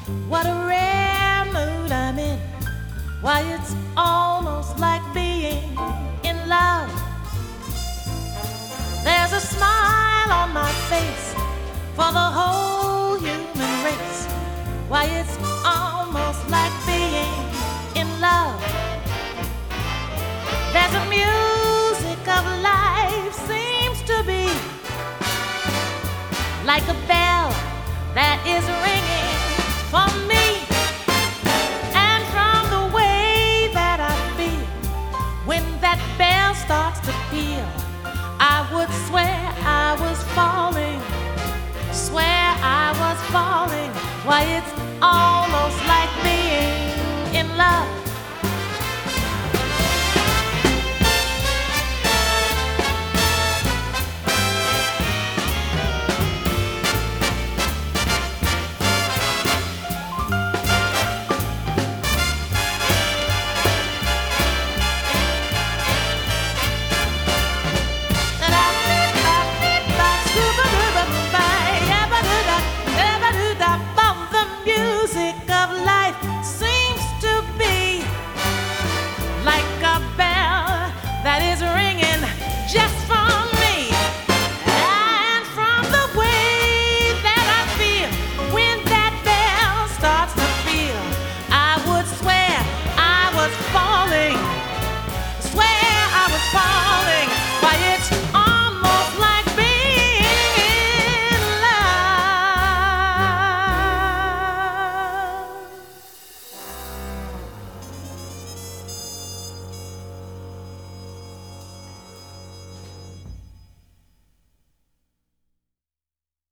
What a rare mood I'm in. Why, it's almost like being in love. There's a smile on my face for the whole human race. Why, it's almost like being in love. There's a music of life seems to be like a bell that is ringing for me. And from the way that I feel when that bell starts to peal, I would swear I was falling, swear I was falling. Why, it's almost like being in love.